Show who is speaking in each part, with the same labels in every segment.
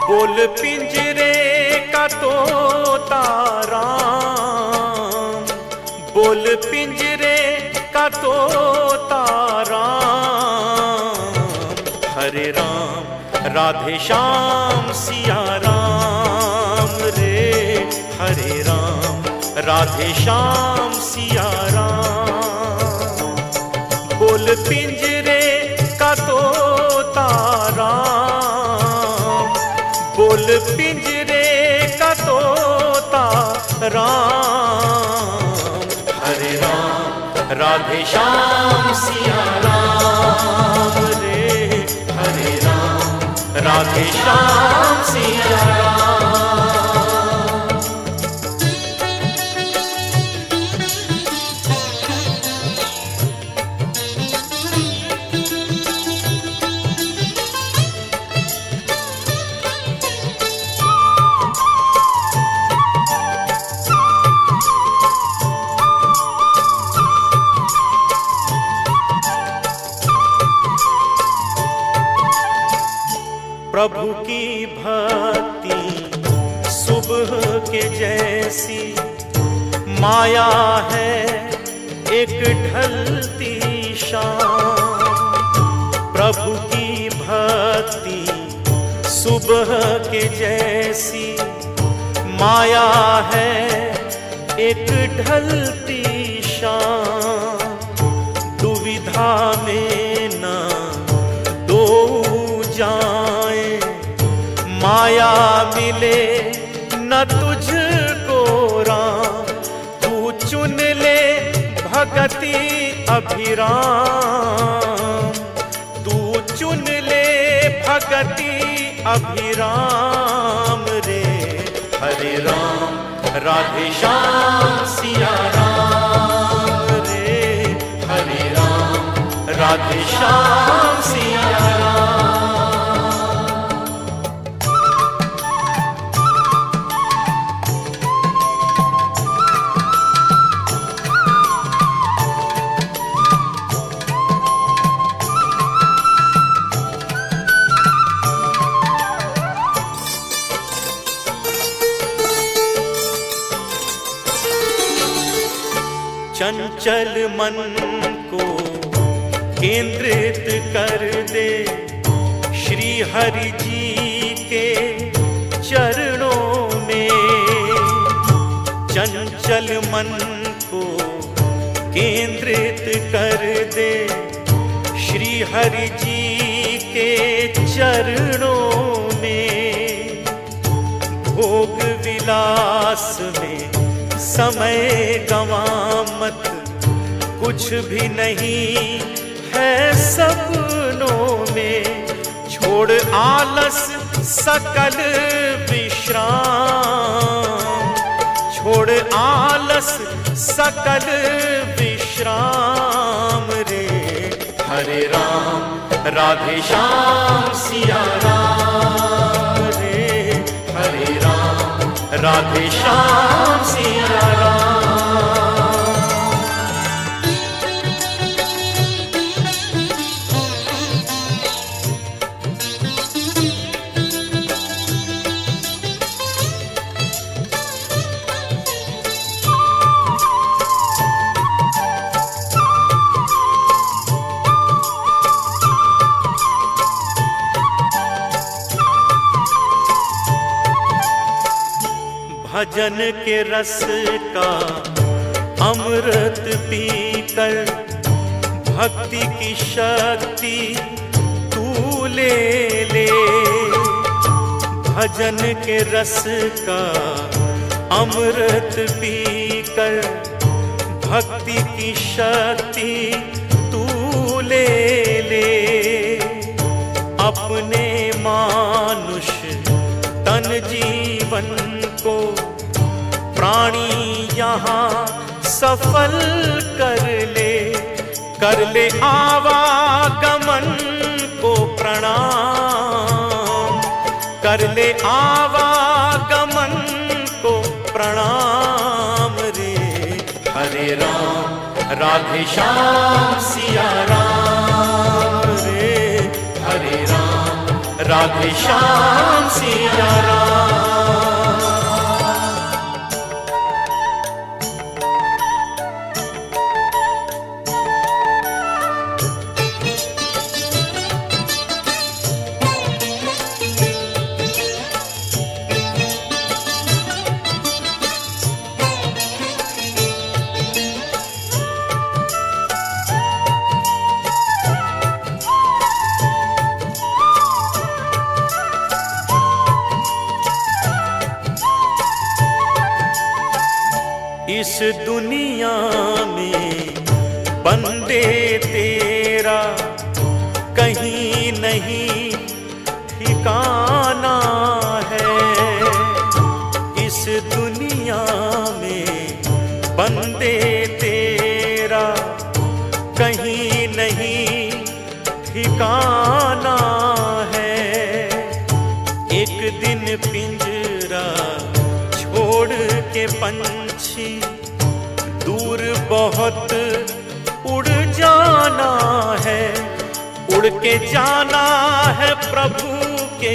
Speaker 1: बोल पिंजरे का तोता राम, बोल पिंजरे का तोता राम। हरे राम राधे श्याम सिया राम रे, हरे राम राधे श्याम सिया राम। बोल पिंजरे का तोता राम, बोल पिंजरे का तोता राम। हरे राम राधे श्याम सिया राम रे, हरे राम राधे श्याम सिया राम। प्रभु की भक्ति सुबह के जैसी, माया है एक ढलती शाम। प्रभु की भक्ति सुबह के जैसी, माया है एक ढलती शाम। दुविधा में न दो जाए, माया मिले न तुझको राम। तू चुन ले भगति अभिराम, तू चुन ले भगति अभिराम रे। हरे राम राधे श्याम सिया राम रे, हरे राम राधे श्याम सिया राम। चंचल मन को केंद्रित कर दे श्री हरि जी के चरणों में। चंचल मन को केंद्रित कर दे श्री हरि जी के चरणों में। भोग विलास में समय गवा मत, कुछ भी नहीं है सपनों में। छोड़ आलस सकल विश्राम, छोड़ आलस सकल विश्राम रे। हरे राम राधे श्याम सिया राम रे, हरे राम राधे श्याम सिया राम। भजन के रस का अमृत पीकर, भक्ति की शक्ति तू ले ले। भजन के रस का अमृत पीकर, भक्ति की शक्ति तू ले ले। अपने मानुष तन जीवन को प्राणी यहाँ सफल कर ले। कर ले आवागमन को प्रणाम, कर ले आवागमन को प्रणाम रे। हरे राम राधे श्याम सिया राम रे, हरे राम राधे श्याम सिया राम। इस दुनिया में बंदे तेरा कहीं नहीं ठिकाना है। इस दुनिया में बंदे तेरा कहीं नहीं ठिकाना है। एक दिन पिंजरा छोड़ के पंछी दूर बहुत उड़ जाना है। उड़ के जाना है प्रभु के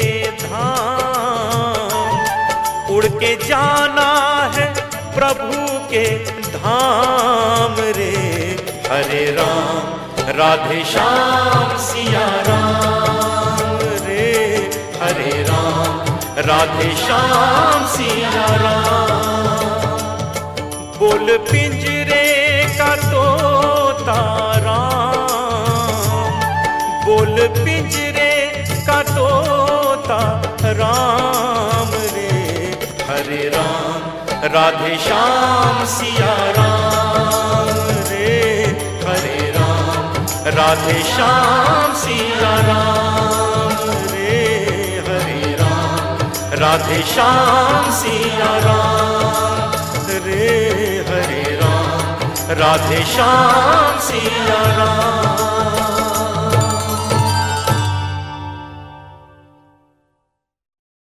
Speaker 1: धाम। उड़ के जाना है प्रभु के धाम रे। हरे राम राधे श्याम सिया राम रे। हरे राम राधे श्याम सिया राम। बोल पिंजरे का तोता राम। बोल पिंजरे का तोता राम रे। हरे राम राधे श्याम सिया राम रे। हरे राम राधे श्याम सिया राम रे। हरे राम राधे श्याम सिया राम रे। हरे राम राधे श्याम सिया राम।